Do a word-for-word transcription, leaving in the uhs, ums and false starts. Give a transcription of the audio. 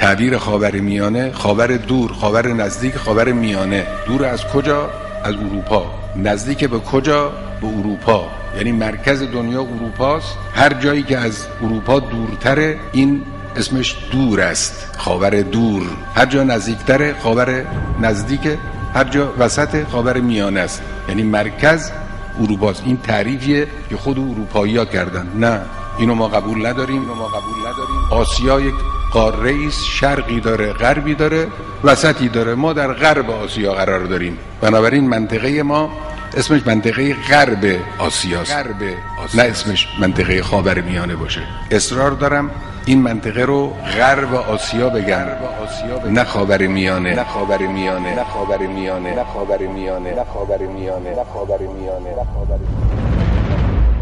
تعبیر خاورمیانه، خاور دور، خاور نزدیک، خاور میانه. دور از کجا؟ از اروپا. نزدیک به کجا؟ به اروپا. یعنی مرکز دنیا اروپاست. هر جایی که از اروپا دورتره این اسمش دور است، خاور دور. هر جا نزدیکتره خاور نزدیک، هر جا وسط خاور میانه است. یعنی مرکز اروپاست. این تعریفیه که خود اروپایی‌ها کردن. نه، اینو ما قبول نداریم. اینو ما قبول نداریم. آسیا یک قاره است، شرقی داره، غربی داره، وسطی داره. ما در غرب آسیا قرار داریم. بنابراین منطقه ما اسمش منطقه غرب آسیاست، غرب آسیا. نه اسمش منطقه خاورمیانه باشه. اصرار دارم این منطقه رو غرب آسیا بگن، نه خاورمیانه، نه خاورمیانه، نه خاورمیانه، نه خاورمیانه، نه خاورمیانه، نه خاورمیانه، نه خاورمیانه.